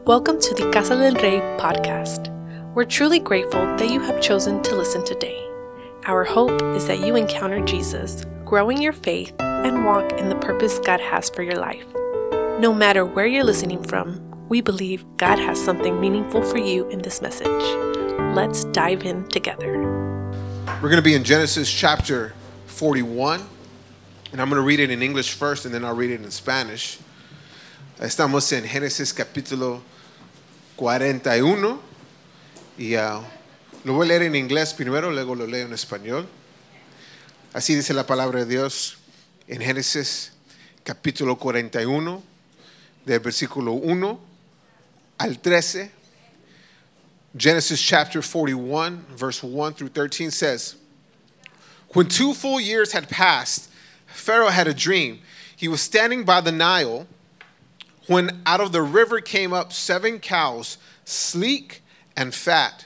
Welcome to the Casa del Rey podcast. We're truly grateful that you have chosen to listen today. Our hope is that you encounter Jesus, grow in your faith, and walk in the purpose God has for your life. No matter where you're listening from, we believe God has something meaningful for you in this message. Let's dive in together. We're going to be in Genesis chapter 41, and I'm going to read it in English first, and then I'll read it in Spanish. Estamos en Génesis capítulo 41, y lo voy a leer en inglés primero, luego lo leo en español. Así dice la palabra de Dios en Génesis capítulo 41, del versículo 1 al 13. Genesis chapter 41, verse 1 through 13 says, When 2 full years had passed, Pharaoh had a dream. He was standing by the Nile when out of the river came up 7 cows, sleek and fat.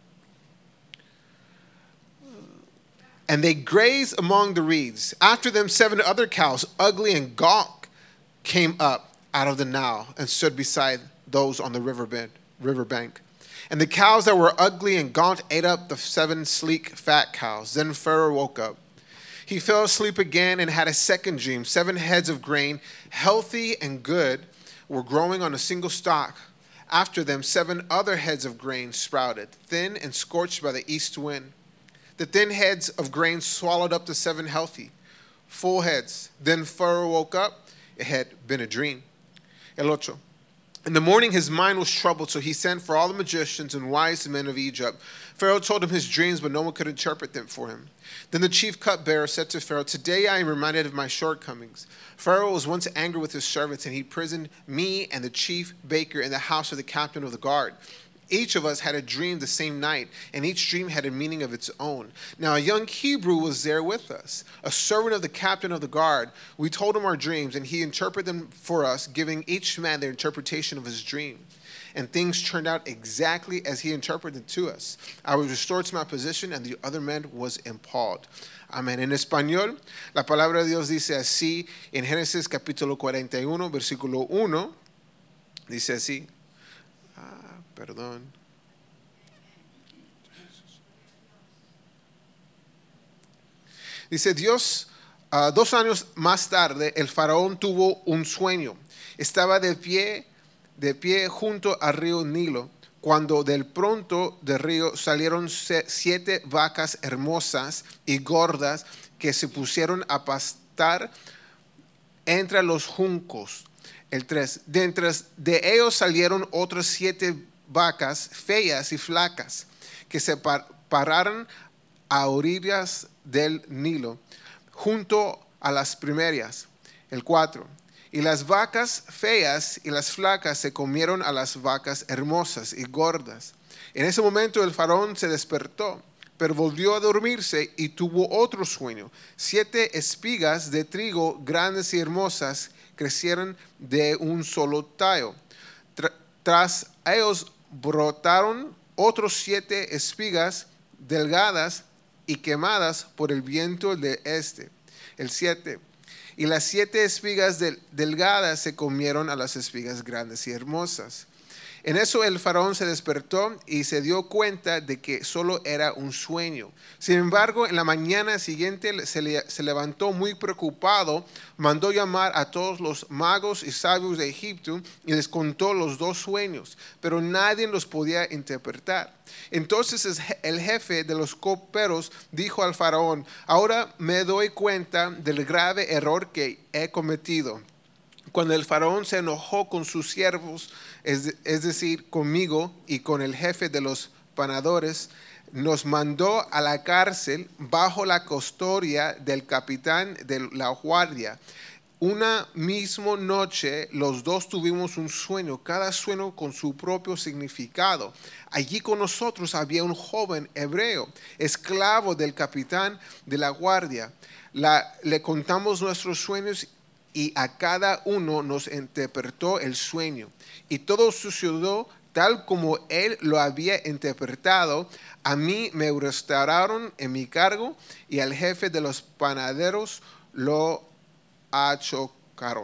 And they grazed among the reeds. After them 7 other cows, ugly and gaunt, came up out of the Nile and stood beside those on the riverbank. And the cows that were ugly and gaunt ate up the 7 sleek, fat cows. Then Pharaoh woke up. He fell asleep again and had a second dream. 7 heads of grain, healthy and good, were growing on a single stalk. After them 7 other heads of grain sprouted, thin and scorched by the east wind. The thin heads of grain swallowed up the 7 healthy, full heads. Then Pharaoh woke up. It had been a dream. El ocho. In the morning his mind was troubled, so he sent for all the magicians and wise men of Egypt. Pharaoh told him his dreams, but no one could interpret them for him. Then the chief cupbearer said to Pharaoh, Today I am reminded of my shortcomings. Pharaoh was once angry with his servants, and he imprisoned me and the chief baker in the house of the captain of the guard. Each of us had a dream the same night, and each dream had a meaning of its own. Now a young Hebrew was there with us, a servant of the captain of the guard. We told him our dreams, and he interpreted them for us, giving each man their interpretation of his dream. And things turned out exactly as he interpreted to us. I was restored to my position, and the other man was impaled. Amén. En español, la palabra de Dios dice así, en Génesis capítulo 41, versículo 1, dice así. Perdón. Dice Dios, 2 años más tarde, el faraón tuvo un sueño. Estaba de pie junto al río Nilo, cuando del pronto del río salieron 7 vacas hermosas y gordas que se pusieron a pastar entre los juncos. El 3. De ellos salieron otras 7 vacas feas y flacas que se pararon a orillas del Nilo, junto a las primeras. El 4. Y las vacas feas y las flacas se comieron a las vacas hermosas y gordas. En ese momento el faraón se despertó, pero volvió a dormirse y tuvo otro sueño. 7 espigas de trigo grandes y hermosas crecieron de un solo tallo. Tras ellos brotaron otros 7 espigas delgadas y quemadas por el viento del este. El 7. Y las 7 espigas delgadas se comieron a las espigas grandes y hermosas. En eso el faraón se despertó y se dio cuenta de que solo era un sueño. Sin embargo, en la mañana siguiente se levantó muy preocupado, mandó llamar a todos los magos y sabios de Egipto y les contó los 2 sueños, pero nadie los podía interpretar. Entonces el jefe de los coperos dijo al faraón, Ahora me doy cuenta del grave error que he cometido. Cuando el faraón se enojó con sus siervos, es decir, conmigo y con el jefe de los panadores, nos mandó a la cárcel bajo la custodia del capitán de la guardia. Una misma noche los 2 tuvimos un sueño, cada sueño con su propio significado. Allí con nosotros había un joven hebreo, esclavo del capitán de la guardia. Le contamos nuestros sueños y a cada uno nos interpretó el sueño. Y todo sucedió tal como él lo había interpretado. A mí me restauraron en mi cargo y al jefe de los panaderos lo achocaron.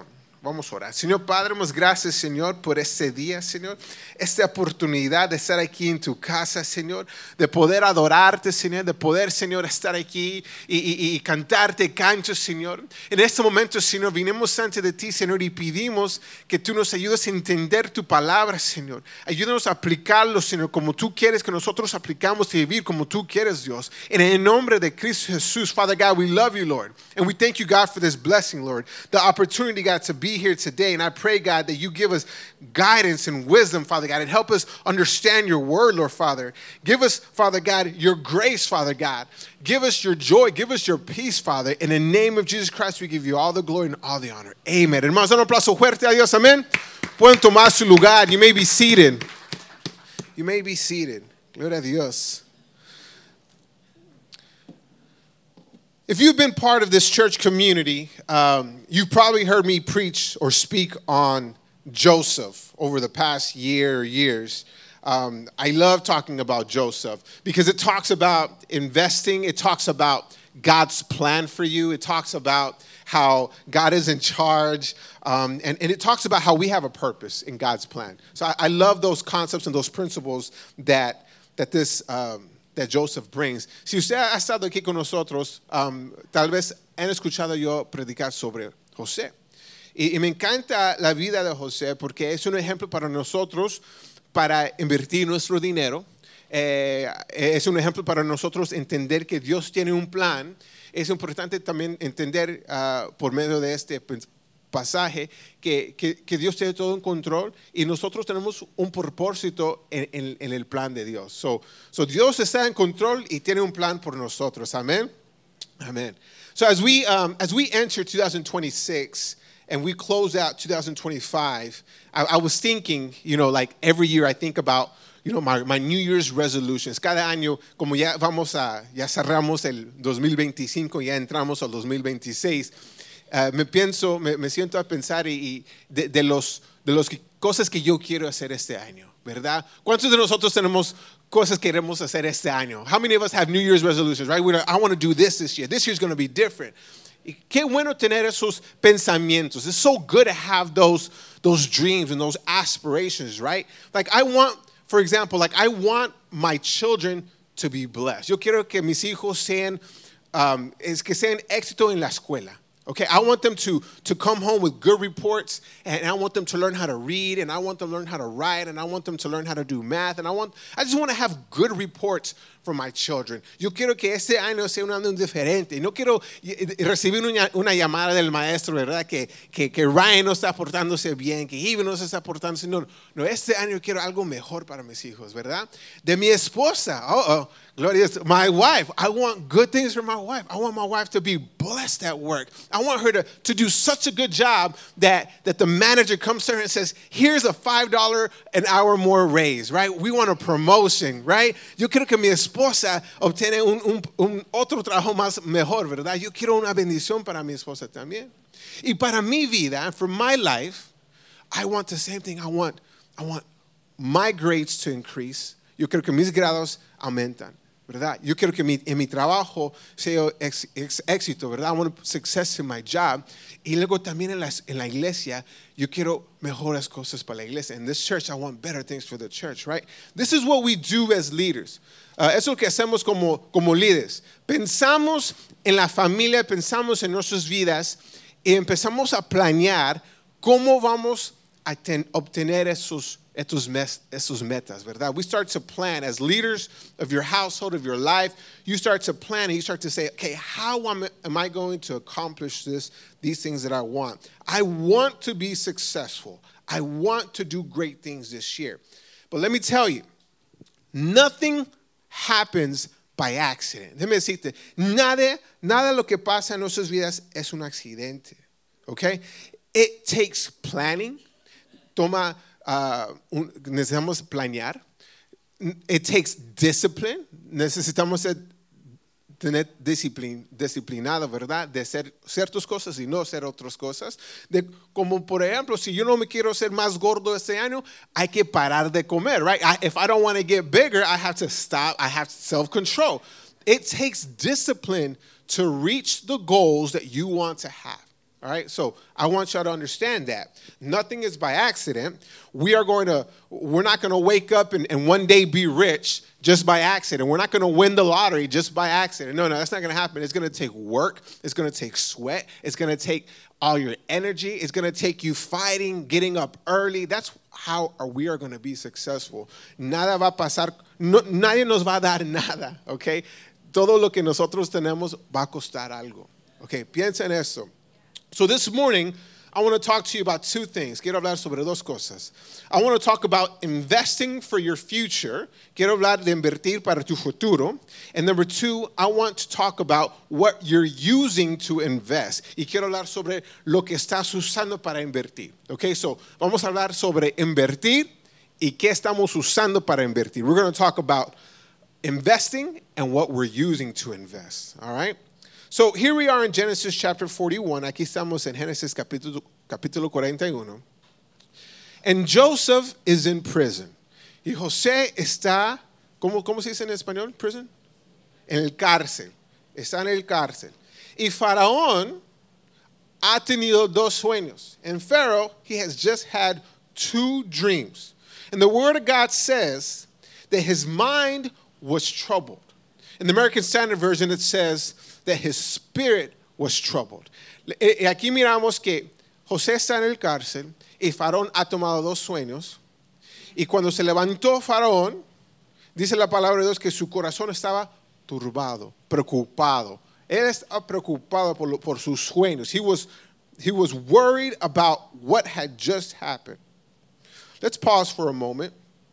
Vamos a orar. Señor Padre, damos gracias, Señor, por este día, Señor. Esta oportunidad de estar aquí en tu casa, Señor. De poder adorarte, Señor. De poder, Señor, estar aquí y cantarte cantos, Señor. En este momento, Señor, vinimos ante de ti, Señor, y pedimos que tú nos ayudes a entender tu palabra, Señor. Ayúdanos a aplicarlo, Señor, como tú quieres que nosotros aplicamos y vivir como tú quieres, Dios. En el nombre de Cristo Jesús, Father God, we love you, Lord. And we thank you, God, for this blessing, Lord. The opportunity, God, to be here today. And I pray, God, that you give us guidance and wisdom, Father God, and help us understand your word, Lord Father. Give us, Father God, your grace, Father God. Give us your joy. Give us your peace, Father. In the name of Jesus Christ, we give you all the glory and all the honor. Amen. Hermanos, un aplauso fuerte a Dios. Amén. Pueden tomar su lugar. You may be seated. You may be seated. Gloria a Dios. If you've been part of this church community, you've probably heard me preach or speak on Joseph over the past year or years. I love talking about Joseph because it talks about investing. It talks about God's plan for you. It talks about how God is in charge. And it talks about how we have a purpose in God's plan. So I love those concepts and those principles that Joseph brings. Si usted ha estado aquí con nosotros, tal vez han escuchado yo predicar sobre José. Y me encanta la vida de José porque es un ejemplo para nosotros para invertir nuestro dinero. Es un ejemplo para nosotros entender que Dios tiene un plan. Es importante también entender por medio de este pasaje que Dios tiene todo en control y nosotros tenemos un propósito en el plan de Dios. So Dios está en control y tiene un plan por nosotros. Amen. Amen. So as we enter 2026 and we close out 2025, I was thinking, like every year I think about, my New Year's resolutions. Cada año, como ya cerramos el 2025, ya entramos al 2026. Me siento a pensar de las cosas que yo quiero hacer este año, ¿verdad? ¿Cuántos de nosotros tenemos cosas que queremos hacer este año? How many of us have New Year's resolutions, right? I want to do this year. This year's going to be different. Y qué bueno tener esos pensamientos. It's so good to have those dreams and those aspirations, right? Like I want my children to be blessed. Yo quiero que mis hijos sean éxito en la escuela. Okay, I want them to come home with good reports, and I want them to learn how to read, and I want them to learn how to write, and I want them to learn how to do math, and I just want to have good reports for my children. Yo quiero que este año sea un año diferente. No quiero recibir una llamada del maestro, ¿verdad? Que Ryan no está portándose bien, que Eve no se está portándose. No, este año quiero algo mejor para mis hijos, ¿verdad? De mi esposa. Gloria, my wife. I want good things for my wife. I want my wife to be blessed at work. I want her to do such a good job that the manager comes to her and says, here's a $5 an hour more raise, right? We want a promotion, right? Yo quiero que mi esposa obtenga un otro trabajo más mejor, ¿verdad? Yo quiero una bendición para mi esposa también. Y para mi vida, for my life, I want the same thing. I want my grades to increase. Yo quiero que mis grados aumentan, ¿verdad? Yo quiero que en mi trabajo sea éxito, ¿verdad? I want success in my job. Y luego también en la iglesia, yo quiero mejores cosas para la iglesia. In this church, I want better things for the church, right? This is what we do as leaders. Eso es lo que hacemos como líderes. Pensamos en la familia, pensamos en nuestras vidas y empezamos a planear cómo vamos a obtener esos metas, ¿verdad? We start to plan as leaders of your household, of your life. You start to plan and you start to say, okay, how am I going to accomplish these things that I want? I want to be successful. I want to do great things this year. But let me tell you, nothing happens by accident. Déjame decirte, nada lo que pasa en nuestras vidas es un accidente, okay? It takes planning. Necesitamos planear. It takes discipline. Necesitamos tener disciplinado, ¿verdad? De hacer ciertas cosas y no hacer otras cosas. Como por ejemplo, si yo no me quiero ser más gordo este año, hay que parar de comer, right? If I don't want to get bigger, I have to stop. I have self-control. It takes discipline to reach the goals that you want to have. All right, so I want y'all to understand that. Nothing is by accident. We're not going to wake up and one day be rich just by accident. We're not going to win the lottery just by accident. No, that's not going to happen. It's going to take work. It's going to take sweat. It's going to take all your energy. It's going to take you fighting, getting up early. That's how we are going to be successful. Nada va a pasar. No, nadie nos va a dar nada, okay? Todo lo que nosotros tenemos va a costar algo. Okay, piensa en eso. So this morning, I want to talk to you about two things. Quiero hablar sobre dos cosas. I want to talk about investing for your future. Quiero hablar de invertir para tu futuro. And number two, I want to talk about what you're using to invest. Y quiero hablar sobre lo que estás usando para invertir. Okay, so vamos a hablar sobre invertir y qué estamos usando para invertir. We're going to talk about investing and what we're using to invest. All right? So here we are in Genesis chapter 41. Aquí estamos en Génesis capítulo 41. And Joseph is in prison. Y José está, ¿cómo se dice en español? Prison? En el cárcel. Está en el cárcel. Y Faraón ha tenido dos sueños. And Pharaoh, he has just had two dreams. And the word of God says that his mind was troubled. In the American Standard Version, it says that his spirit was troubled. Aquí miramos que José está en el cárcel y Faraón ha tomado dos sueños. Y cuando se levantó Faraón, dice la palabra de Dios que su corazón estaba turbado, preocupado. Él estaba preocupado por sus sueños. He was worried about what had just happened. Let's pause for a moment.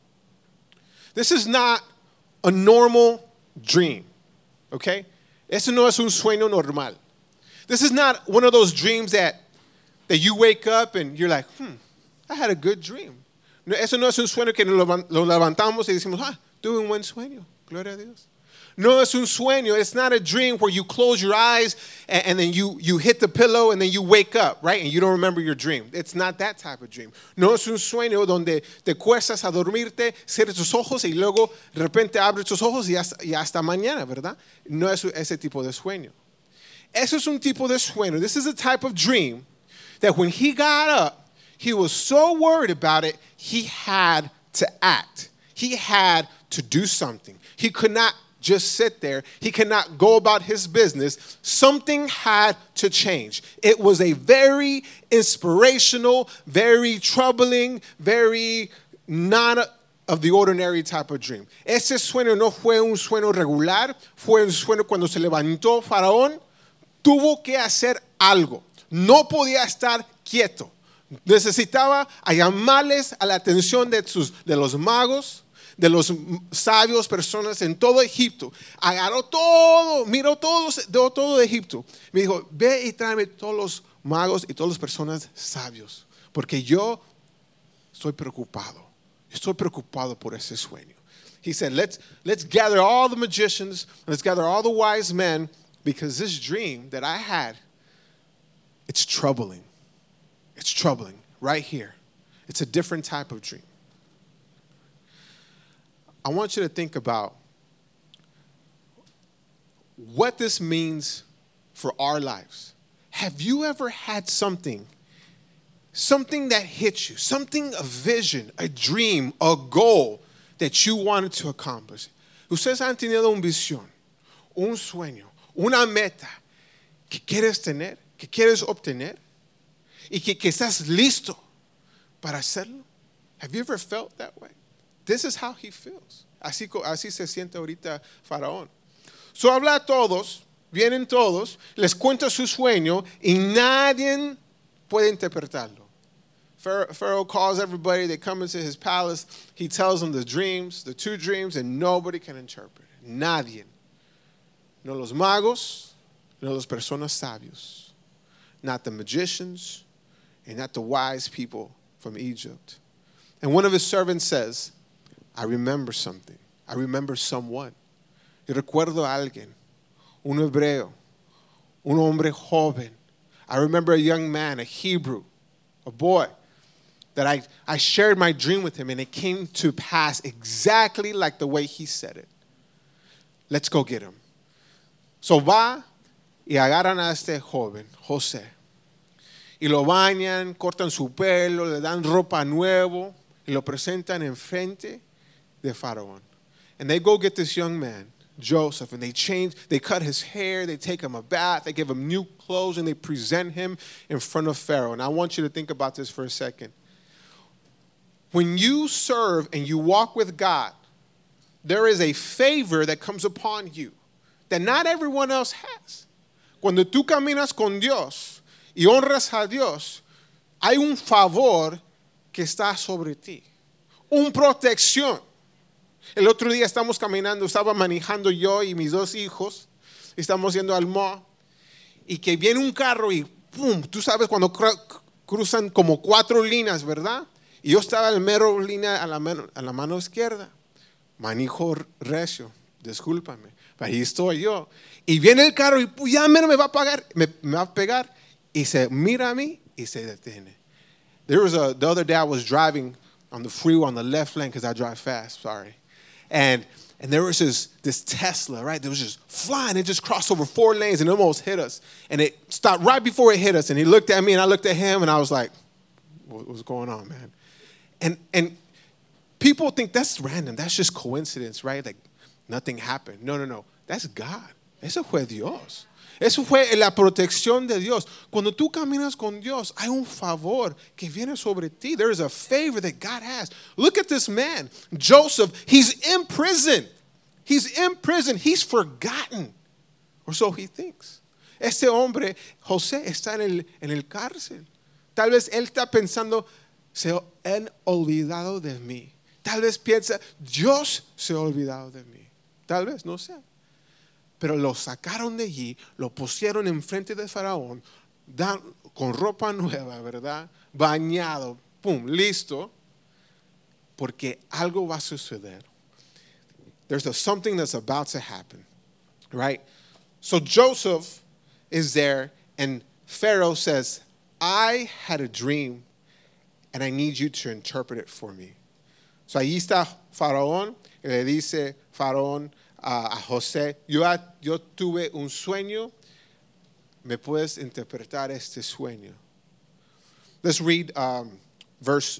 This is not a normal dream, okay? Eso no es un sueño normal. This is not one of those dreams that you wake up and you're like, I had a good dream. No, eso no es un sueño que lo levantamos y decimos, tuve un buen sueño, gloria a Dios. No es un sueño. It's not a dream where you close your eyes and then you hit the pillow and then you wake up, right? And you don't remember your dream. It's not that type of dream. No es un sueño donde te cuestas a dormirte, cierras tus ojos y luego de repente abres tus ojos y hasta mañana, ¿verdad? No es ese tipo de sueño. Eso es un tipo de sueño. This is a type of dream that when he got up, he was so worried about it, he had to act. He had to do something. He could not just sit there. He cannot go about his business. Something had to change. It was a very inspirational, very troubling, very not of the ordinary type of dream. Ese sueño no fue un sueño regular, fue un sueño cuando se levantó Faraón, tuvo que hacer algo. No podía estar quieto. Necesitaba llamarles a la atención de los magos, de los sabios, personas en todo Egipto. Agarró todo, miró todo de Egipto. Me dijo, ve y tráeme todos los magos y todas las personas sabios, porque yo estoy preocupado. Estoy preocupado por ese sueño. He said, let's gather all the magicians, let's gather all the wise men, because this dream that I had, it's troubling. It's troubling right here. It's a different type of dream. I want you to think about what this means for our lives. Have you ever had something that hit you, a vision, a dream, a goal that you wanted to accomplish? Ustedes han tenido una visión, un sueño, una meta que quieres tener, que quieres obtener y que estás listo para hacerlo? Have you ever felt that way? This is how he feels. Así se siente ahorita Faraón. So habla a todos, vienen todos, les cuenta su sueño y nadie puede interpretarlo. Pharaoh calls everybody, they come into his palace, he tells them the dreams, the two dreams, and nobody can interpret it. Nadie. No los magos, no las personas sabios, not the magicians, and not the wise people from Egypt. And one of his servants says, I remember something. I remember someone. Yo recuerdo a alguien, un hebreo, un hombre joven. I remember a young man, a Hebrew, a boy, that I shared my dream with him, and it came to pass exactly like the way he said it. Let's go get him. So va y agarran a este joven, José. y lo bañan, cortan su pelo, le dan ropa nuevo y lo presentan enfrente de Faraón. And they go get this young man, Joseph, and they cut his hair, they take him a bath, they give him new clothes, and they present him in front of Pharaoh. And I want you to think about this for a second. When you serve and you walk with God, there is a favor that comes upon you that not everyone else has. Cuando tú caminas con Dios y honras a Dios, hay un favor que está sobre ti, una protección. El otro día estamos caminando, estaba manejando yo y mis dos hijos, estamos yendo al mall, y que viene un carro y ¡pum! Tú sabes cuando cruzan como 4 líneas, ¿verdad? Y yo estaba en la mero línea a la mano izquierda. Manejo recio, discúlpame, pero ahí estoy yo. Y viene el carro y ya me va a pegar, y se mira a mí y se detiene. The other day I was driving on the freeway on the left lane because I drive fast, sorry. And there was this Tesla, right? That was just flying. It just crossed over 4 lanes and almost hit us. And it stopped right before it hit us. And he looked at me and I looked at him and I was like, what's going on, man? And people think that's random. That's just coincidence, right? Like nothing happened. No. That's God. Eso fue Dios. Eso fue la protección de Dios. Cuando tú caminas con Dios, hay un favor que viene sobre ti. There is a favor that God has. Look at this man, Joseph. He's in prison. He's in prison. He's forgotten. Or so he thinks. Este hombre, José, está en el cárcel. Tal vez él está pensando, se han olvidado de mí. Tal vez piensa, Dios se ha olvidado de mí. Tal vez, no sé. Pero lo sacaron de allí, lo pusieron enfrente de Faraón, con ropa nueva, ¿verdad? Bañado, pum, listo. Porque algo va a suceder. There's something that's about to happen, right? So Joseph is there, and Pharaoh says, I had a dream, and I need you to interpret it for me. So ahí está Faraón, y le dice Faraón a José, yo tuve un sueño, ¿me puedes interpretar este sueño? Let's read verse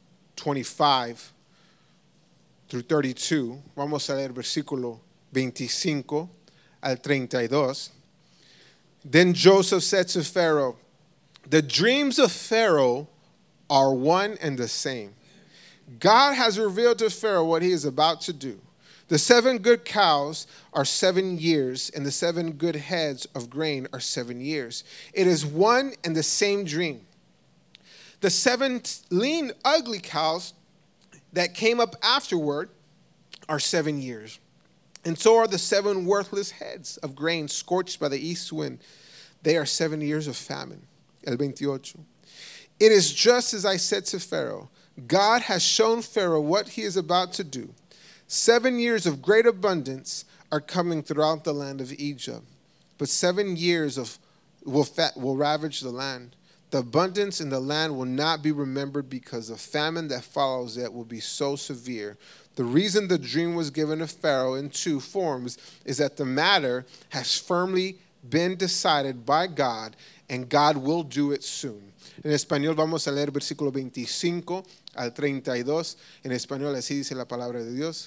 25 through 32. Vamos a leer versículo 25 al 32. Then Joseph said to Pharaoh, the dreams of Pharaoh are one and the same. God has revealed to Pharaoh what he is about to do. The 7 good cows are 7 years, and the 7 good heads of grain are 7 years. It is one and the same dream. The 7 lean, ugly cows that came up afterward are 7 years. And so are the 7 worthless heads of grain scorched by the east wind. They are 7 years of famine. El 28. It is just as I said to Pharaoh. God has shown Pharaoh what he is about to do. 7 years of great abundance are coming throughout the land of Egypt. But 7 years will ravage the land. The abundance in the land will not be remembered because the famine that follows it will be so severe. The reason the dream was given to Pharaoh in 2 forms is that the matter has firmly been decided by God, and God will do it soon. En español vamos a leer versículo 25 al 32. En español así dice la palabra de Dios.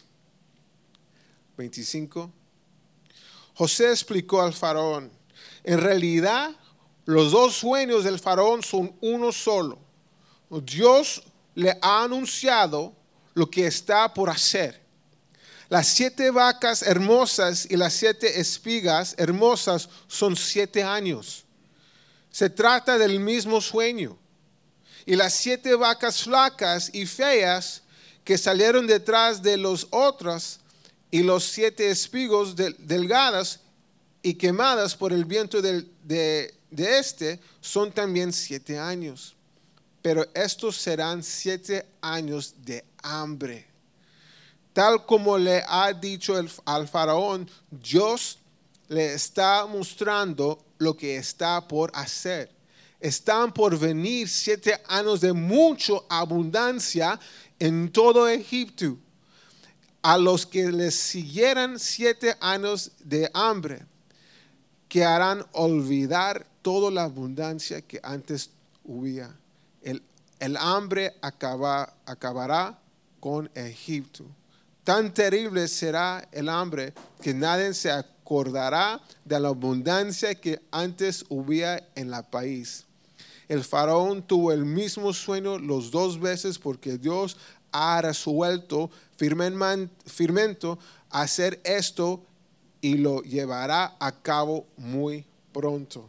25. José explicó al faraón, en realidad los 2 sueños del faraón son uno solo. Dios le ha anunciado lo que está por hacer. Las 7 vacas hermosas y las 7 espigas hermosas son 7 años. Se trata del mismo sueño. Y las 7 vacas flacas y feas que salieron detrás de los otros y los 7 espigos delgadas y quemadas por el viento de este son también 7 años. Pero estos serán 7 años de hambre. Tal como le ha dicho al faraón, Dios le está mostrando lo que está por hacer. Están por venir 7 años de mucha abundancia en todo Egipto. A los que les siguieran 7 años de hambre, que harán olvidar toda la abundancia que antes huía. El hambre acabará con Egipto. Tan terrible será el hambre que nadie se acordará de la abundancia que antes huía en el país. El faraón tuvo el mismo sueño los 2 veces porque Dios ha resuelto firmemente hacer esto y lo llevará a cabo muy pronto.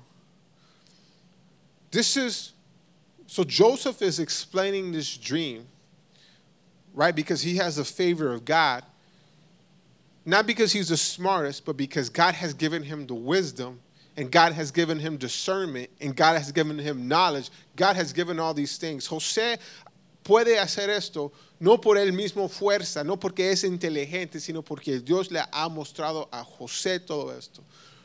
So Joseph is explaining this dream, right? Because he has the favor of God. Not because he's the smartest, but because God has given him the wisdom, and God has given him discernment, and God has given him knowledge. God has given all these things. José puede hacer esto no por él mismo fuerza, no porque es inteligente, sino porque Dios le ha mostrado a José todo esto.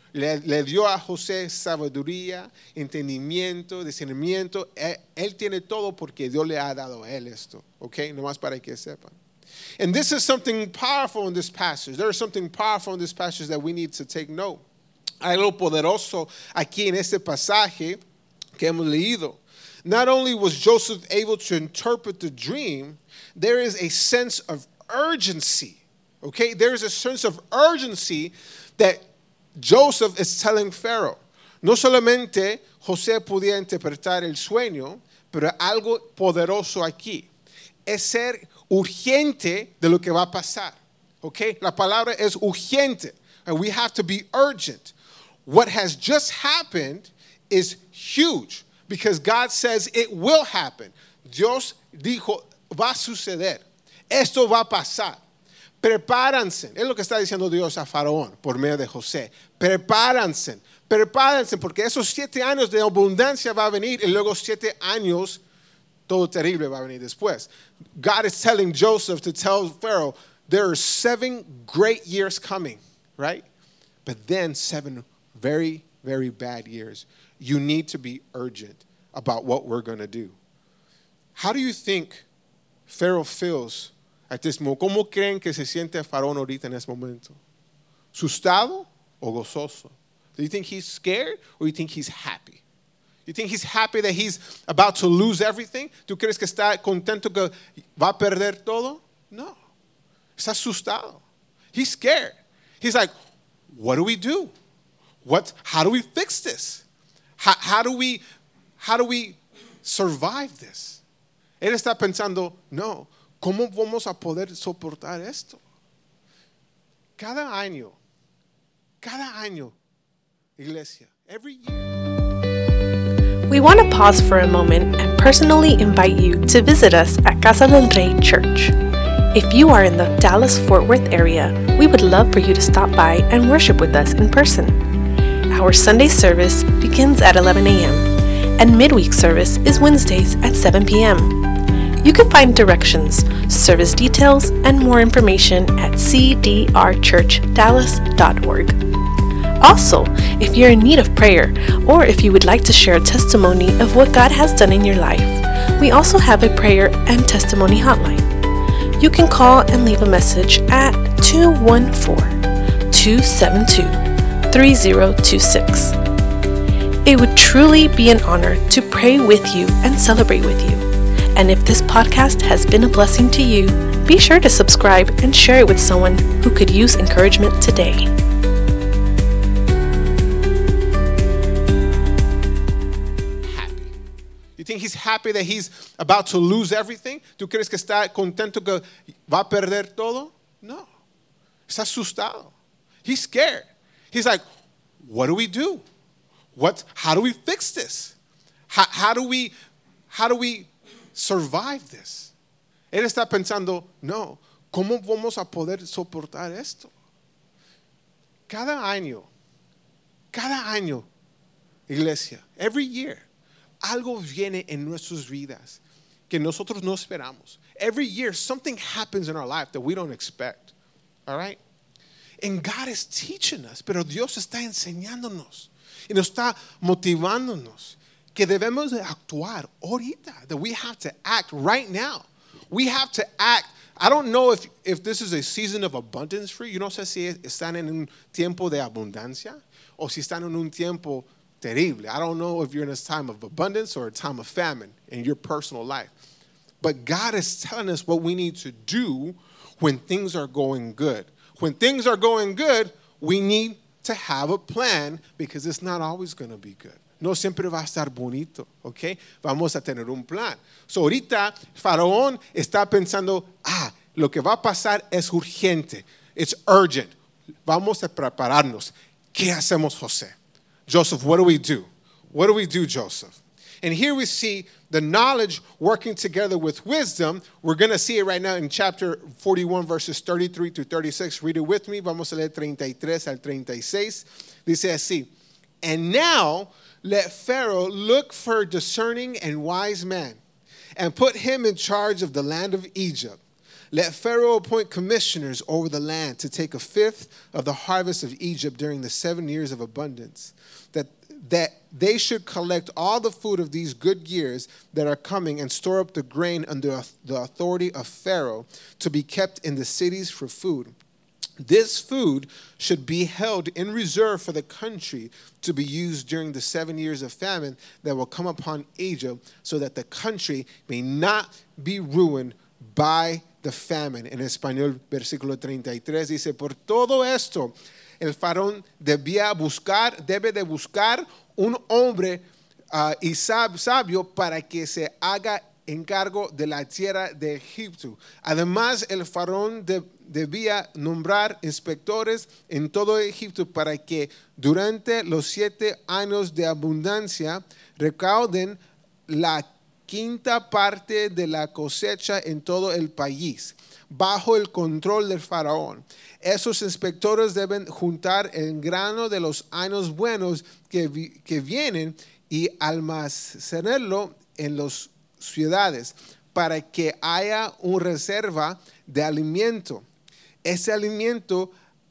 Le dio a José sabiduría, entendimiento, discernimiento. Él tiene todo porque Dios le ha dado a él esto. ¿Ok? Nomás para que sepan. And this is something powerful in this passage. There is something powerful in this passage that we need to take note. Hay algo poderoso aquí en este pasaje que hemos leído. Not only was Joseph able to interpret the dream, there is a sense of urgency. Okay? There is a sense of urgency that Joseph is telling Pharaoh. No solamente José podía interpretar el sueño, pero algo poderoso aquí. Es ser urgente de lo que va a pasar. Okay? La palabra es urgente. And we have to be urgent. What has just happened is huge because God says it will happen. Dios dijo, va a suceder. Esto va a pasar. Prepárense. Es lo que está diciendo Dios a Faraón por medio de José. Prepárense porque esos 7 años de abundancia va a venir y luego 7 años todo terrible va a venir después. God is telling Joseph to tell Pharaoh there are 7 great years coming, right? But then 7 very, very bad years. You need to be urgent about what we're going to do. How do you think Pharaoh feels at this moment? ¿Cómo creen que se siente Faraón ahorita en este momento? ¿Asustado o gozoso? Do you think he's scared or you think he's happy? You think he's happy that he's about to lose everything? ¿Tú crees que está contento que va a perder todo? No. Está asustado. He's scared. He's like, what do we do? How do we fix this? How do we survive this? Él está pensando, no, ¿cómo vamos a poder soportar esto? Cada año, iglesia, every year. We want to pause for a moment and personally invite you to visit us at Casa del Rey Church. If you are in the Dallas-Fort Worth area, we would love for you to stop by and worship with us in person. Our Sunday service begins at 11 a.m. and midweek service is Wednesdays at 7 p.m. You can find directions, service details, and more information at cdrchurchdallas.org. Also, if you're in need of prayer or if you would like to share a testimony of what God has done in your life, we also have a prayer and testimony hotline. You can call and leave a message at 214-272-3026. It would truly be an honor to pray with you and celebrate with you. And if this podcast has been a blessing to you, be sure to subscribe and share it with someone who could use encouragement today. Happy. You think he's happy that he's about to lose everything? ¿Tú crees que está contento que va a perder todo? No. Está asustado. He's scared. He's like, what do we do? How do we fix this? How do we survive this? Él está pensando, no, ¿cómo vamos a poder soportar esto? Cada año, iglesia, every year, algo viene en nuestras vidas que nosotros no esperamos. Every year, something happens in our life that we don't expect. All right? And God is teaching us, pero Dios está enseñándonos y nos está motivándonos que debemos de actuar ahorita, that we have to act right now. We have to act. I don't know if this is a season of abundance for you. Yo no sé si están en un tiempo de abundancia o si están en un tiempo terrible. I don't know if you're in a time of abundance or a time of famine in your personal life. But God is telling us what we need to do when things are going good. When things are going good, we need to have a plan because it's not always going to be good. No siempre va a estar bonito, ¿ok? Vamos a tener un plan. So ahorita Faraón está pensando, lo que va a pasar es urgente. It's urgent. Vamos a prepararnos. ¿Qué hacemos, José? Joseph, what do we do? What do we do, Joseph? And here we see the knowledge working together with wisdom. We're going to see it right now in chapter 41, verses 33 to 36. Read it with me. Vamos a leer 33 al 36. Dice así, and now let Pharaoh look for a discerning and wise man and put him in charge of the land of Egypt. Let Pharaoh appoint commissioners over the land to take a fifth of the harvest of Egypt during the 7 years of abundance, that they should collect all the food of these good years that are coming and store up the grain under the authority of Pharaoh to be kept in the cities for food. This food should be held in reserve for the country to be used during the 7 years of famine that will come upon Egypt, so that the country may not be ruined by the famine. En español, versículo 33 dice, por todo esto, el faraón debe de buscar un hombre y sabio para que se haga encargo de la tierra de Egipto. Además, el faraón debía nombrar inspectores en todo Egipto para que durante los 7 años de abundancia recauden la quinta parte de la cosecha en todo el país, bajo el control del faraón. Esos inspectores deben juntar el grano de los años buenos que vienen y almacenarlo en las ciudades para que haya una reserva de alimento. Ese alimento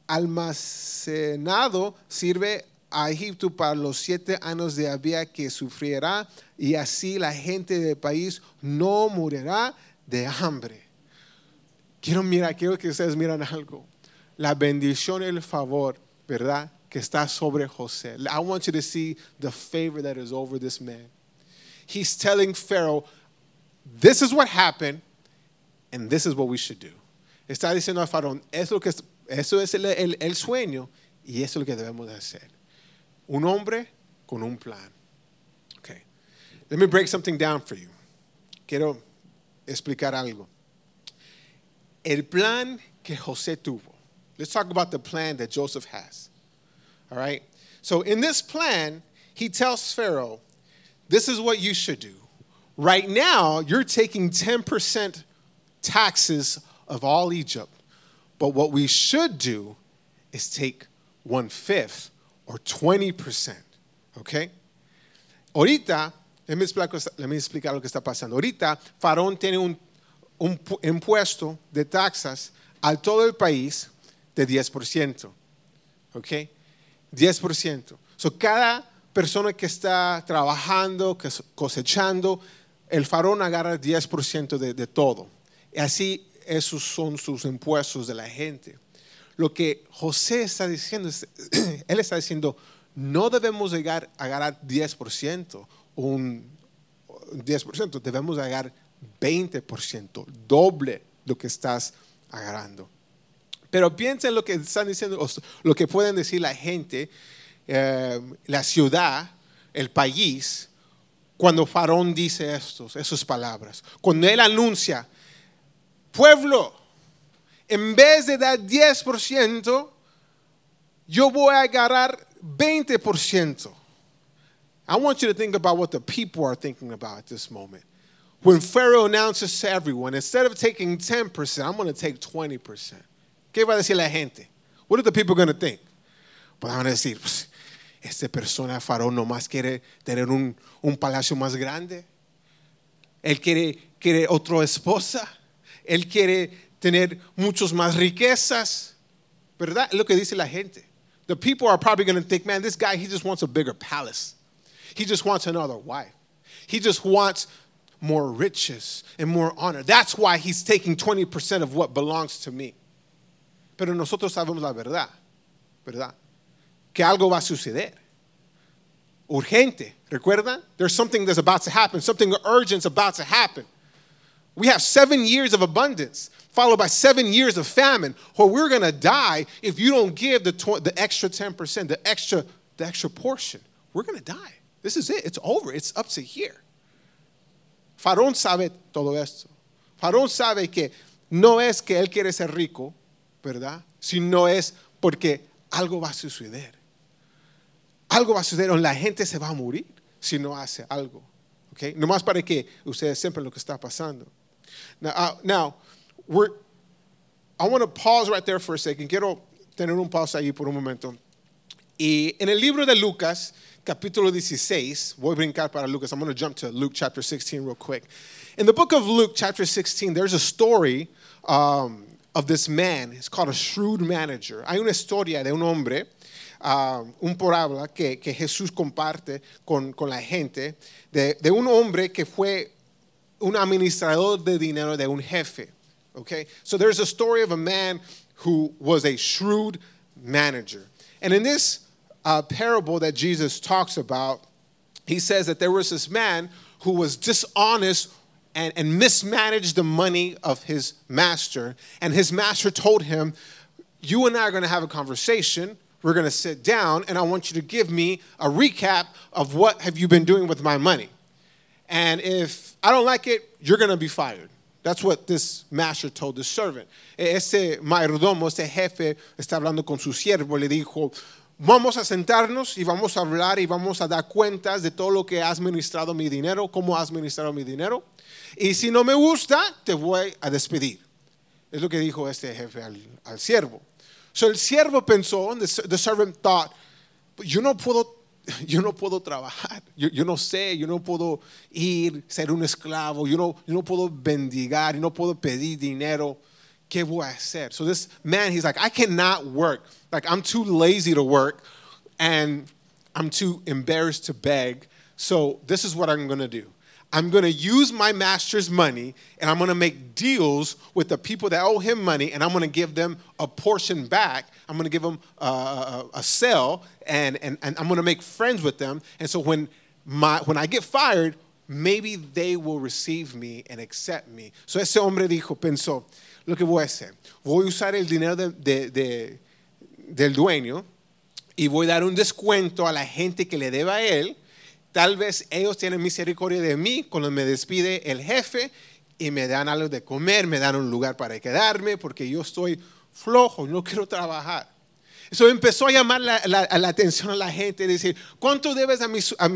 almacenado sirve a Egipto para los 7 años de había que sufrirá, y así la gente del país no morirá de hambre. Quiero que ustedes miren algo. La bendición y el favor, ¿verdad?, que está sobre José. I want you to see the favor that is over this man. He's telling Pharaoh, this is what happened, and this is what we should do. Está diciendo al faraón, eso es el sueño, y eso es lo que debemos de hacer. Un hombre con un plan. Okay. Let me break something down for you. Quiero explicar algo. El plan que José tuvo. Let's talk about the plan that Joseph has. All right? So in this plan, he tells Pharaoh, this is what you should do. Right now, you're taking 10% taxes of all Egypt. But what we should do is take 1/5 or 20%. Okay? Ahorita, let me explicar lo que está pasando. Ahorita, Faraón tiene un impuesto de taxas a todo el país de 10%. ¿Ok? 10%. So, cada persona que está trabajando, que cosechando, el faraón agarra 10% de todo. Y así, esos son sus impuestos de la gente. Lo que José está diciendo, él está diciendo, no debemos llegar a agarrar 10%, un 10%, debemos agarrar 20%, doble lo que estás agarrando. Pero piensa en lo que están diciendo, lo que pueden decir la gente, la ciudad, el país, cuando Faraón dice esas palabras. Cuando él anuncia, pueblo, en vez de dar 10%, yo voy a agarrar 20%. I want you to think about what the people are thinking about at this moment. When Pharaoh announces to everyone, instead of taking 10%, I'm going to take 20%. ¿Qué va a decir la gente? What are the people going to think? Pues van a decir, esta persona, Faraón, nomás quiere tener un palacio más grande. Él quiere otra esposa. Él quiere tener muchos más riquezas. ¿Verdad? Es lo que dice la gente. The people are probably going to think, man, this guy, he just wants a bigger palace. He just wants another wife. He just wants more riches and more honor. That's why he's taking 20% of what belongs to me. Pero nosotros sabemos la verdad, ¿verdad? Que algo va a suceder. urgente. ¿Recuerdan? There's something that's about to happen. Something urgent's about to happen. We have 7 years of abundance, followed by 7 years of famine, or we're going to die if you don't give the extra 10%, the extra portion. We're going to die. This is it. It's over. It's up to here. Faraón sabe todo esto. Faraón sabe que no es que él quiere ser rico, ¿verdad? Sino es porque algo va a suceder. Algo va a suceder, o la gente se va a morir si no hace algo. Okay? Nomás para que ustedes sepan lo que está pasando. Now I want to pause right there for a second. Quiero tener un pausa ahí por un momento. Y en el libro de Lucas, capítulo 16, voy a brincar para Lucas. I'm going to jump to Luke chapter 16 real quick. In the book of Luke chapter 16, there's a story of this man. It's called a shrewd manager. Hay una historia de un hombre, un parábola que Jesús comparte con la gente, de un hombre que fue un administrador de dinero de un jefe. Okay? So there's a story of a man who was a shrewd manager. And in this parable that Jesus talks about, he says that there was this man who was dishonest and mismanaged the money of his master. And his master told him, you and I are going to have a conversation. We're going to sit down, and I want you to give me a recap of what have you been doing with my money. And if I don't like it, you're going to be fired. That's what this master told the servant. Ese mayordomo, este jefe, está hablando con su siervo. Le dijo, vamos a sentarnos y vamos a hablar y vamos a dar cuentas de todo lo que has administrado mi dinero, cómo has administrado mi dinero. Y si no me gusta, te voy a despedir. Es lo que dijo este jefe al siervo. So el siervo pensó, the servant thought, yo no puedo trabajar, yo no sé, yo no puedo ir, ser un esclavo, yo no puedo bendigar, yo no puedo pedir dinero. ¿Qué voy a hacer? So this man, he's like, I cannot work. Like, I'm too lazy to work, and I'm too embarrassed to beg. So this is what I'm going to do. I'm going to use my master's money, and I'm going to make deals with the people that owe him money, and I'm going to give them a portion back. I'm going to give them a sale, and I'm going to make friends with them. And so when I get fired, maybe they will receive me and accept me. So ese hombre pensó, lo que voy a hacer, voy a usar el dinero del dueño y voy a dar un descuento a la gente que le deba a él. Tal vez ellos tienen misericordia de mí cuando me despide el jefe y me dan algo de comer, me dan un lugar para quedarme porque yo estoy flojo, no quiero trabajar. Eso empezó a llamar la atención a la gente y decir, ¿cuánto debes a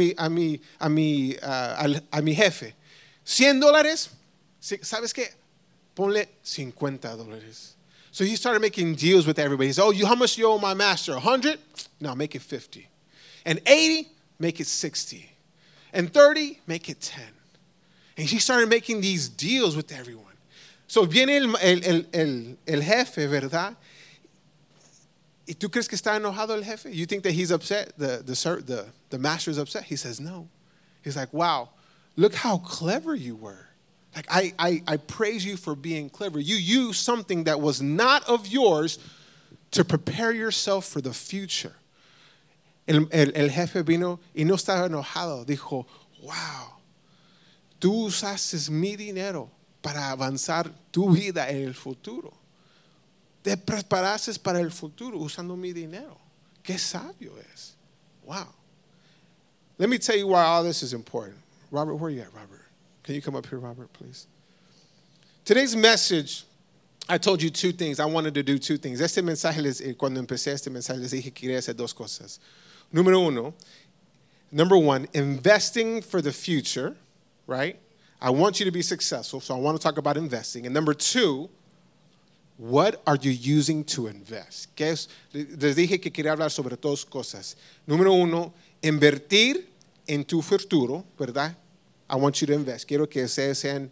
mi jefe? $100. ¿Sabes qué? Ponle $50. So he started making deals with everybody. He said, how much you owe my master? 100? No, make it 50. And 80? Make it 60. And 30, make it 10. And he started making these deals with everyone. So viene el jefe, ¿verdad? ¿Y tú crees que está enojado el jefe? You think that he's upset? The master is upset? He says no. He's like, wow, look how clever you were. Like, I praise you for being clever. You used something that was not of yours to prepare yourself for the future. El jefe vino y no estaba enojado. Dijo, wow, tú usaste mi dinero para avanzar tu vida en el futuro. Te preparaste para el futuro usando mi dinero. Qué sabio es. Wow. Let me tell you why all this is important. Robert, where are you at, Robert? Can you come up here, Robert, please? Today's message, I told you two things. I wanted to do two things. Cuando empecé este mensaje les dije que quería hacer dos cosas. Number one, investing for the future, right? I want you to be successful, so I want to talk about investing. And number two, what are you using to invest? Les dije que quería hablar sobre dos cosas. Número uno, invertir en tu futuro, ¿verdad? I want you to invest. Quiero que ustedes sean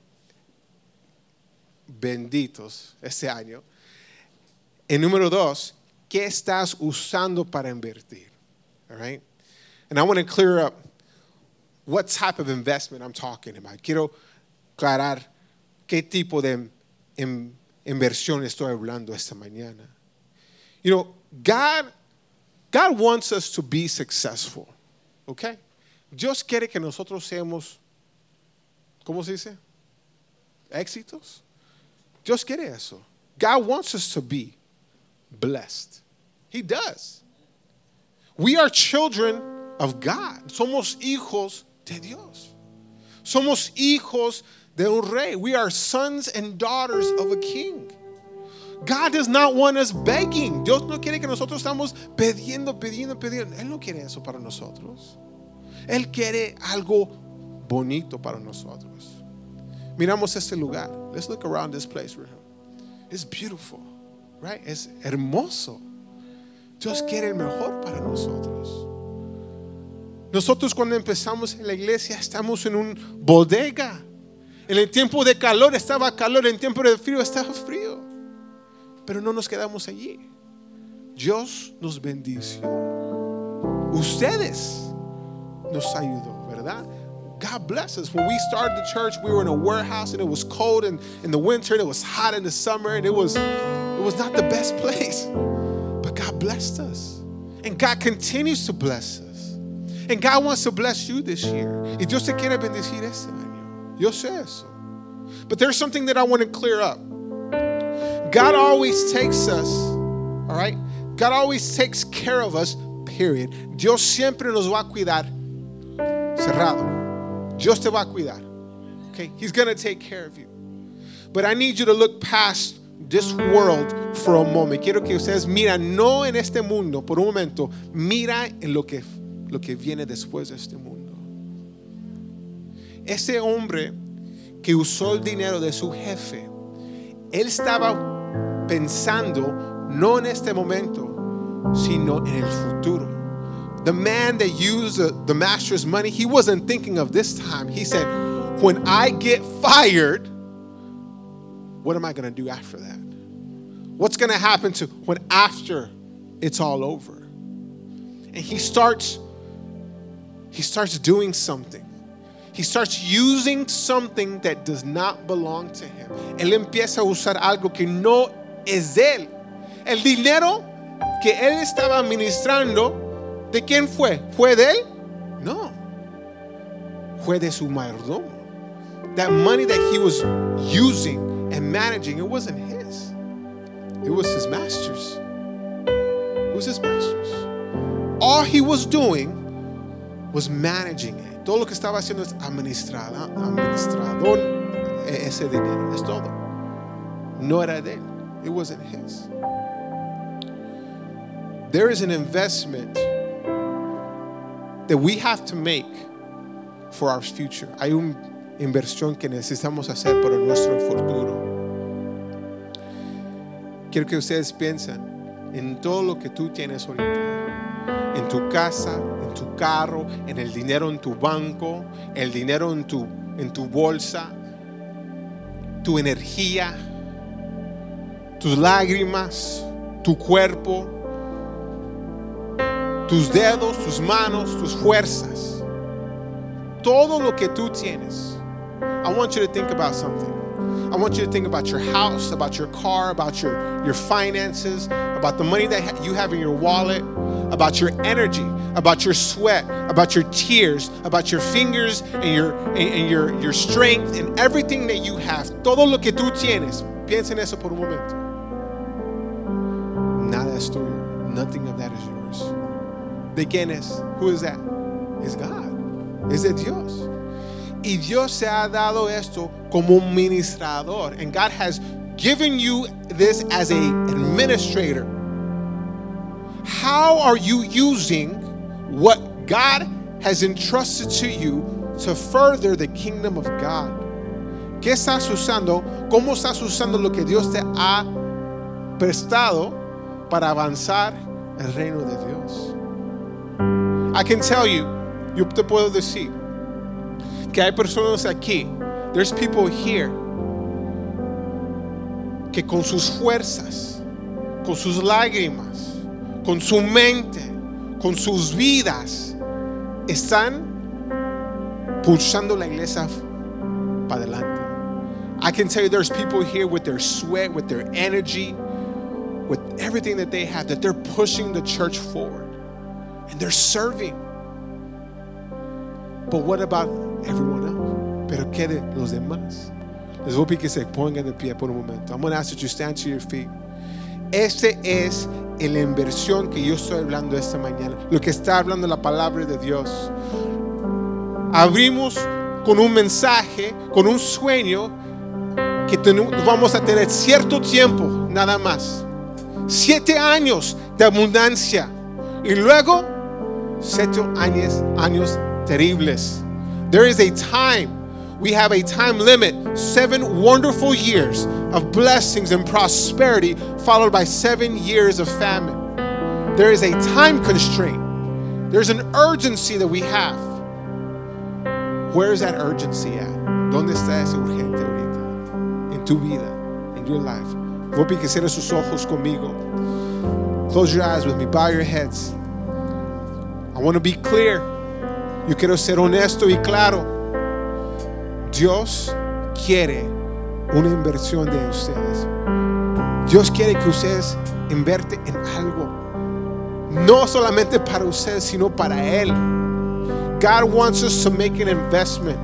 benditos este año. Y número dos, ¿qué estás usando para invertir? All right? And I want to clear up what type of investment I'm talking about. Quiero aclarar qué tipo de inversión estoy hablando esta mañana. You know, God wants us to be successful, okay? Dios quiere que nosotros seamos, ¿cómo se dice? Éxitos. Dios quiere eso. God wants us to be blessed. He does. We are children of God. Somos hijos de Dios. Somos hijos de un rey. We are sons and daughters of a king. God does not want us begging. Dios no quiere que nosotros estamos pidiendo. Él no quiere eso para nosotros. Él quiere algo bonito para nosotros. Miramos este lugar. Let's look around this place. It's beautiful, right? Es hermoso. Dios quiere el mejor para nosotros. Nosotros cuando empezamos en la iglesia estamos en una bodega. En el tiempo de calor estaba calor, en el tiempo de frío estaba frío. Pero no nos quedamos allí. Dios nos bendició. Ustedes nos ayudó, ¿verdad? God bless us. When we started the church, we were in a warehouse and it was cold in the winter and it was hot in the summer and it was not the best place. But God blessed us. And God continues to bless us. And God wants to bless you this year. Y Dios te quiere bendecir este año. Yo sé eso. But there's something that I want to clear up. God always takes us, all right? God always takes care of us, period. Dios siempre nos va a cuidar. Cerrado. Dios te va a cuidar. Okay? He's going to take care of you. But I need you to look past this world for a moment. Quiero que ustedes miran no en este mundo por un momento, mira en lo que viene después de este mundo. Ese hombre que usó el dinero de su jefe, él estaba pensando no en este momento, sino en el futuro. The man that used the master's money, he wasn't thinking of this time. He said, when I get fired, what am I going to do after that? What's going to happen to when after it's all over? And he starts doing something. He starts using something that does not belong to him. Él empieza a usar algo que no es de él. El dinero que él estaba administrando, ¿de quién fue? ¿Fue de él? No. Fue de su mayordomo. That money that he was using and managing, it wasn't his. It was his master's. It was his master's. All he was doing was managing it. Todo lo que estaba haciendo es administrador ese dinero. Es todo. No era de él. It wasn't his. There is an investment that we have to make for our future. Hay una inversión que necesitamos hacer para nuestro futuro. Quiero que ustedes piensen en todo lo que tú tienes ahorita. En tu casa, en tu carro, en el dinero en tu banco, el dinero en tu bolsa, tu energía, tus lágrimas, tu cuerpo, tus dedos, tus manos, tus fuerzas. Todo lo que tú tienes. I want you to think about something. I want you to think about your house, about your car, about your finances, about the money that you have in your wallet, about your energy, about your sweat, about your tears, about your fingers and your strength and everything that you have. Todo lo que tú tienes. Piensa en eso por un momento. Nada es tuyo. Nothing of that is yours. ¿De quién es? Who is that? It's God. Es de Dios. Y Dios se ha dado esto como un ministrador. And God has given you this as an administrator. How are you using what God has entrusted to you to further the kingdom of God? ¿Qué estás usando? ¿Cómo estás usando lo que Dios te ha prestado para avanzar el reino de Dios? I can tell you, yo te puedo decir que hay personas aquí, there's people here que con sus fuerzas, con sus lágrimas, con su mente, con sus vidas, están pulsando la iglesia para adelante. I can tell you there's people here with their sweat, with their energy, with everything that they have, that they're pushing the church forward. And they're serving. But what about everyone else? Pero ¿qué de los demás? Les voy a pedir que se pongan de pie por un momento. I'm going to ask that you stand to your feet. Este es la inversión que yo estoy hablando esta mañana. Lo que está hablando la palabra de Dios. Abrimos con un mensaje, con un sueño que vamos a tener cierto tiempo nada más. 7 años de abundancia y luego 7 años terribles. There is a time, we have a time limit, 7 wonderful years of blessings and prosperity followed by 7 years of famine. There is a time constraint. There's an urgency that we have. Where is that urgency at? ¿Dónde está ese urgente ahorita? En tu vida, in your life. Voy a pedir que cierren sus ojos conmigo. Close your eyes with me. Bow your heads. I want to be clear. Yo quiero ser honesto y claro. Dios quiere una inversión de ustedes. Dios quiere que ustedes invierten en algo. No solamente para ustedes, sino para Él. God wants us to make an investment.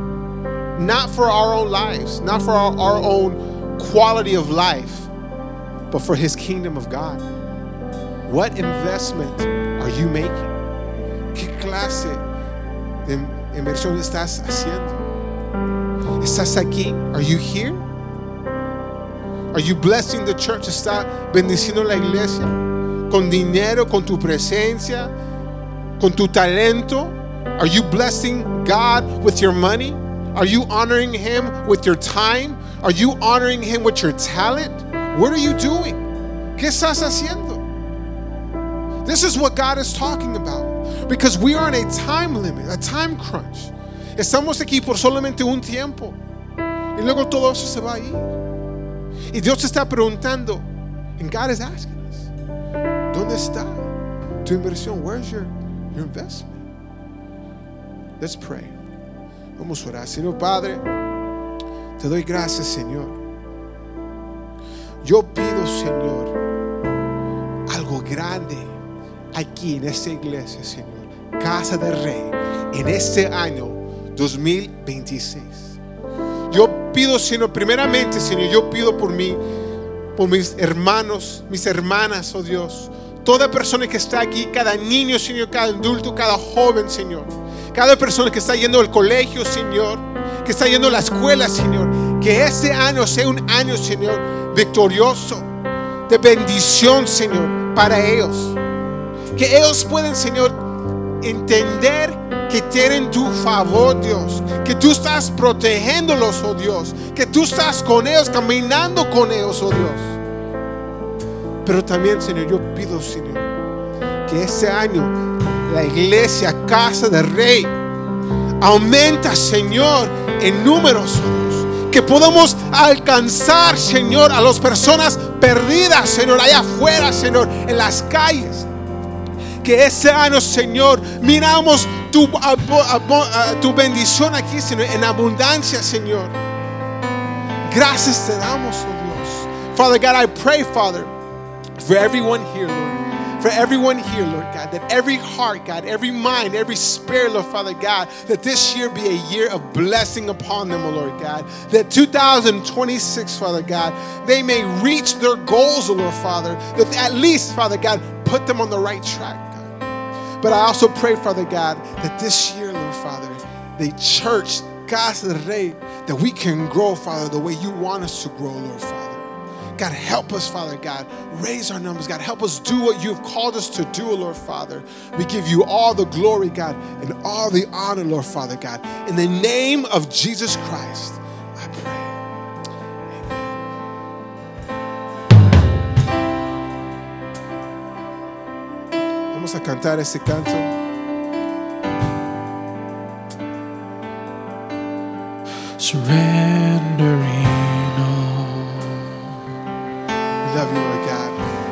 Not for our own lives, not for our own quality of life, but for His kingdom of God. What investment are you making? ¿Qué clase de inversión estás haciendo? ¿Estás aquí? Are you here? Are you blessing the church? ¿Está bendiciendo la iglesia? ¿Con dinero, con tu presencia, con tu talento? Are you blessing God with your money? Are you honoring Him with your time? Are you honoring Him with your talent? What are you doing? ¿Qué estás haciendo? This is what God is talking about. Because we are in a time limit, a time crunch. Estamos aquí por solamente un tiempo. Y luego todo eso se va a ir. Y Dios te está preguntando, and God is asking us, ¿dónde está tu inversión? Where's your investment? Let's pray. Vamos a orar. Señor Padre, te doy gracias, Señor. Yo pido, Señor, algo grande aquí en esta iglesia, Señor, Casa del Rey, en este año 2026. Yo pido, Señor, primeramente, Señor, yo pido por mí, por mis hermanos, mis hermanas, oh Dios, toda persona que está aquí, cada niño, Señor, cada adulto, cada joven, Señor, cada persona que está yendo al colegio, Señor, que está yendo a la escuela, Señor, que este año sea un año, Señor, victorioso, de bendición, Señor, para ellos. Que ellos puedan, Señor, entender que tienen tu favor, Dios, que tú estás protegiéndolos, oh Dios, que tú estás con ellos, caminando con ellos, oh Dios. Pero también, Señor, yo pido, Señor, que este año la iglesia Casa del Rey aumenta, Señor, en números, oh Dios, que podamos alcanzar, Señor, a las personas perdidas, Señor, allá afuera, Señor, en las calles. Que este año, Señor, miramos tu bendición aquí, Señor, en abundancia, Señor. Gracias te damos, oh Dios. Father God, I pray, Father, for everyone here, Lord. For everyone here, Lord God, that every heart, God, every mind, every spirit, Lord Father God, that this year be a year of blessing upon them, oh Lord God. That 2026, Father God, they may reach their goals, oh Lord Father. That at least, Father God, put them on the right track, God. But I also pray, Father God, that this year, Lord Father, the church, Casa del Rey, that we can grow, Father, the way you want us to grow, Lord Father. God, help us, Father God. Raise our numbers, God. Help us do what you've called us to do, Lord Father. We give you all the glory, God, and all the honor, Lord Father God. In the name of Jesus Christ, I pray. Amen. Vamos a cantar este canto. Surrendering. Love you, Lord God.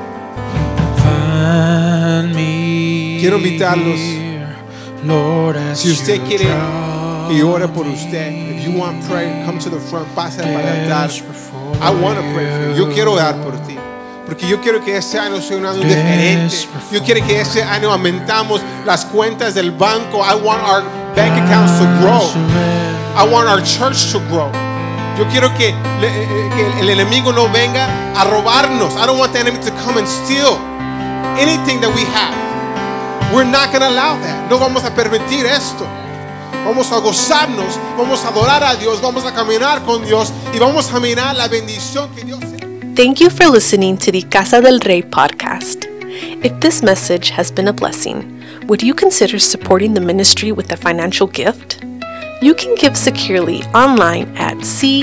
Find me, quiero invitarlos. Lord, Si usted quiere que yo ore por usted, if you want prayer, come to the front, pasa para el altar. I want to pray for you. Yo quiero orar por ti. Porque yo quiero que este año sea un año diferente. Yo quiero que este año aumentamos las cuentas del banco. I want our bank accounts to grow. I want our church to grow. Yo quiero que el enemigo no venga a robarnos. I don't want the enemy to come and steal anything that we have. We're not going to allow that. No vamos a permitir esto. Vamos a gozarnos, vamos a adorar a Dios, vamos a caminar con Dios y vamos a mirar la bendición que Dios tiene. Thank you for listening to the Casa del Rey podcast. If this message has been a blessing, would you consider supporting the ministry with a financial gift? You can give securely online at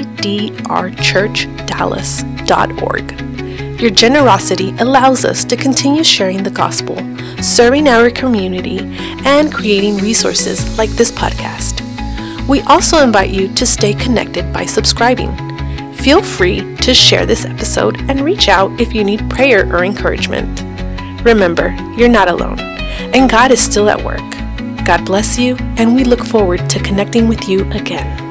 cdrchurchdallas.org. Your generosity allows us to continue sharing the gospel, serving our community, and creating resources like this podcast. We also invite you to stay connected by subscribing. Feel free to share this episode and reach out if you need prayer or encouragement. Remember, you're not alone, and God is still at work. God bless you, and we look forward to connecting with you again.